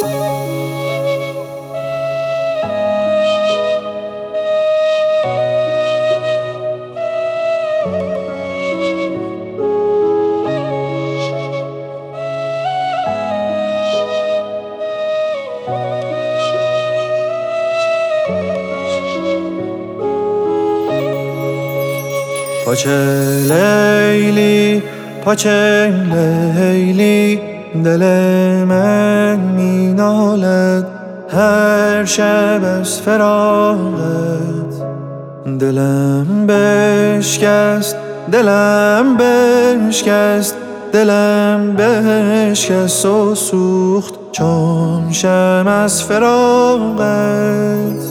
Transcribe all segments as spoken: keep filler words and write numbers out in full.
پاچه لیلی پاچه لیلی دل من می نالد هر شب از فراقت. دلم بشکست دلم بشکست دلم بشکست و سوخت چون شمع از فراقت.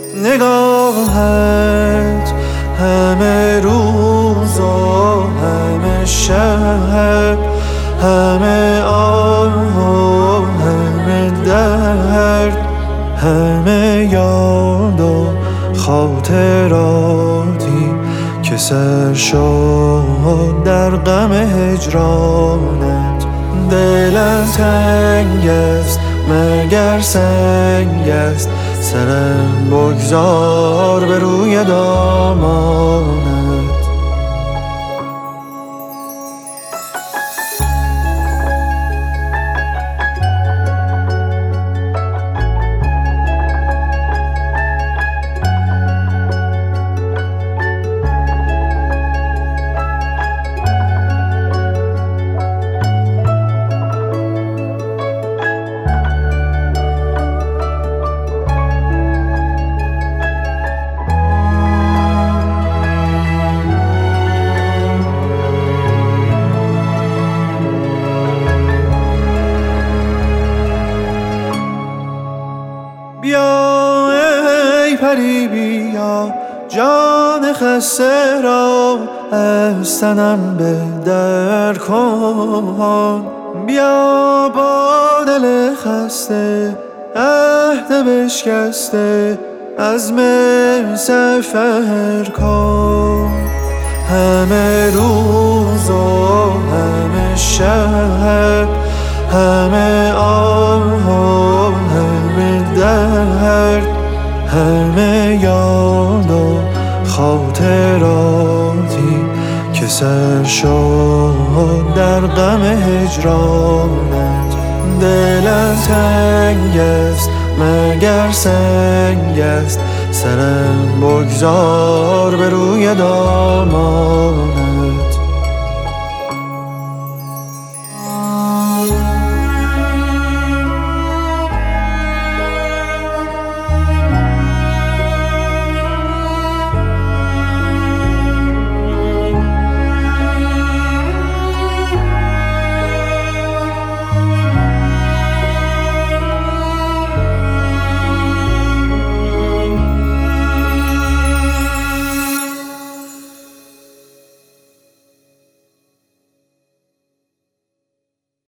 نگاهت همه روز و همه شب، همه آه و همه درد، همه یاد و خاطراتی که سر شد در غم هجرانت. دلم تنگ است مگر سنگ است، سرم بگذار به روی دامانت. بیا ای پری بیا جان خسته را از تنم به در کن. بیا با دل خسته عهد بشکسته عزم سفر کن. همه روز و همه شب، همه آه و همه درد، همه یاد و خاطراتی که سر شد در غم هجرانت. دلم تنگ است مگر سنگ است، سرم بگذار به روی دامانت.